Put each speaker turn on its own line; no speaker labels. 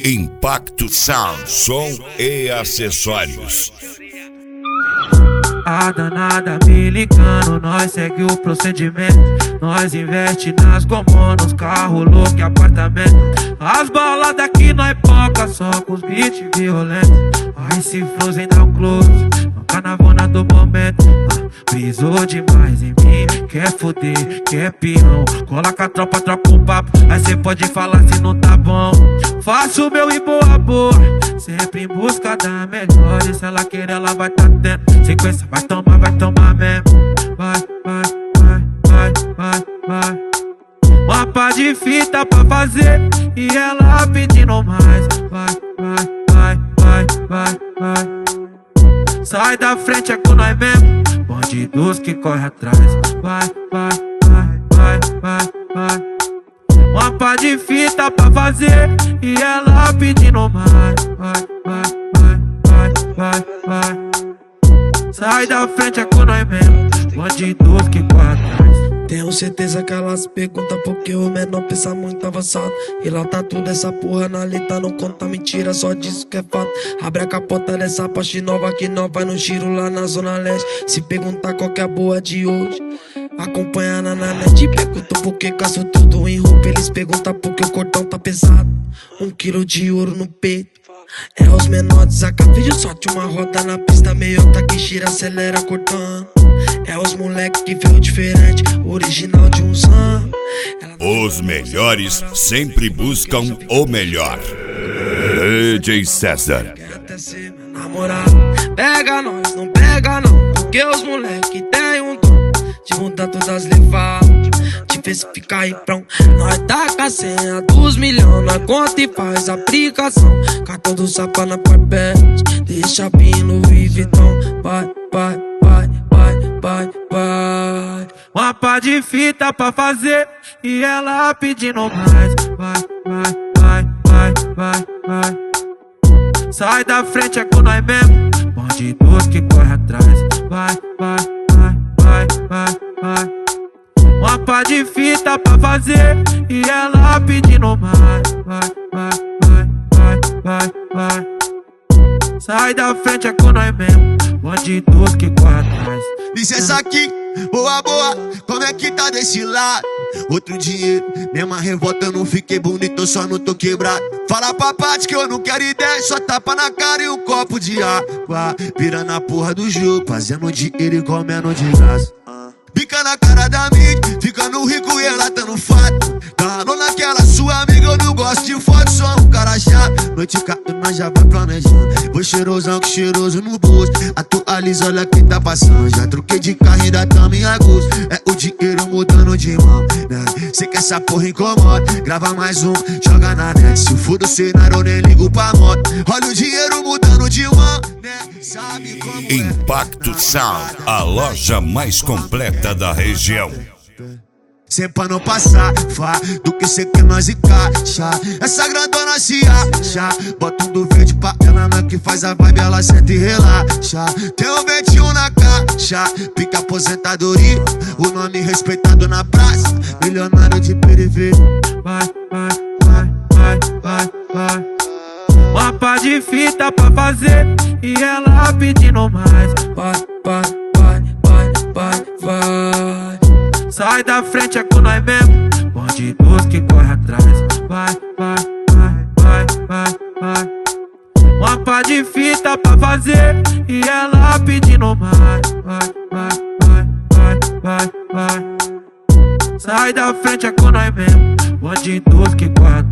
Impacto Sound, som e acessórios.
A danada me ligando, nós segue o procedimento. Nós investe nas gomas, nos carros loucos e apartamento. As baladas aqui nós poca, só com os beats violentos. Aí se Frozen dá um close, no carnavona do momento. Brisou demais em mim, quer foder, quer peão. Cola com a tropa, troca um papo, aí cê pode falar se não tá bom. Faço o meu e boa boa, sempre em busca da melhor. E se ela querer, ela vai tá tendo. Sequência, vai tomar mesmo. Vai, vai, vai, vai, vai, vai. Uma pá de fita pra fazer e ela pedindo mais. Vai, vai, vai, vai, vai, vai. Sai da frente, é com nós mesmo. Bandidos que corre atrás. Vai, vai, vai, vai, vai, vai. Uma pá de fita pra fazer e ela pedindo mais. Vai, vai, vai, vai, vai, vai. Sai da frente, é com nós mesmo. Bandidos que corre atrás.
Tenho certeza que elas perguntam porque o menor pensa muito avançado. E lá tá tudo essa porra na letra, não conta mentira, só diz que é fato. Abre a capota dessa Porsche nova que nós vai no giro lá na Zona Leste. Se perguntar qual que é a boa de hoje, acompanha na net. Perguntam por que caço tudo em roupa, eles perguntam por que o cordão tá pesado. 1 quilo de ouro no peito. É os menores, a vídeo sorte uma roda na pista, meiota que gira, acelera cortando. É os moleque que veio diferente, original de uns anos.
Os melhores sempre buscam o melhor. DJ César.
Quer até ser meu namorado. Pega nós, não pega não, porque os moleque tem um dom de mudar todas as levadas, de ver se fica aí pronto. Nós taca a senha dos milhões, nós conta e faz aplicação. Cartão do Sapa na Parpete, deixa pino e Vitão. Vai, vai, vai, vai, vai, vai.
Uma pá de fita pra fazer e ela pedindo mais. Vai, vai, vai, vai, vai, vai. Sai da frente, é com nós mesmo. Bandidos que corre atrás. Vai, vai, vai, vai, vai, vai. Uma pá de fita pra fazer e ela pedindo mais. Vai, vai, vai, vai, vai, vai. Sai da frente, é com nós mesmo. Bandidos que corre atrás.
Licença aqui, boa, boa, como é que tá desse lado? Outro dinheiro, mesma revolta, eu não fiquei bonito, eu só não tô quebrado. Fala pra parte que eu não quero ideia, só tapa na cara e um copo de água. Virando a porra do jogo, fazendo dinheiro e comendo de graça. Pica na cara da mídia, ficando rico e ela tá no fato. Dando naquela sua amiga, eu não gosto de foto, só um cara chato. Noite cato, nós já vai planejando. Vou cheirosão que cheiroso no bolso. Atualiza, olha quem tá passando. Já troquei de carro, ainda tamo em agosto. É o dinheiro mudando de mão, né? Cê que essa porra incomoda, grava mais um, joga na net. Se for do cenário, eu nem ligo pra moto. Olha o dinheiro mudando de mão, né? Sabe como é?
Impacto Sound, a loja mais completa da região.
Sempre pra não passar, vá do que cê quer nós encaixa. Essa grandona se acha, bota um do verde pra ela, na que faz a vibe, ela senta e relaxa. Tem um 21 na caixa, pica aposentadoria, o nome respeitado na praça, milionário de periferia.
Vai, vai, vai, vai, vai, vai. Uma pá de fita pra fazer e ela pedindo mais.
Vai, vai, vai, vai, vai, vai.
Sai da frente, é com nós mesmo. Bandidos que corre atrás. Vai, vai, vai, vai, vai, vai. Uma pá de fita pra fazer e ela pedindo mais. Vai, vai, vai, vai, vai, vai. Sai da frente, é com nós mesmo. Bandidos que corre atrás.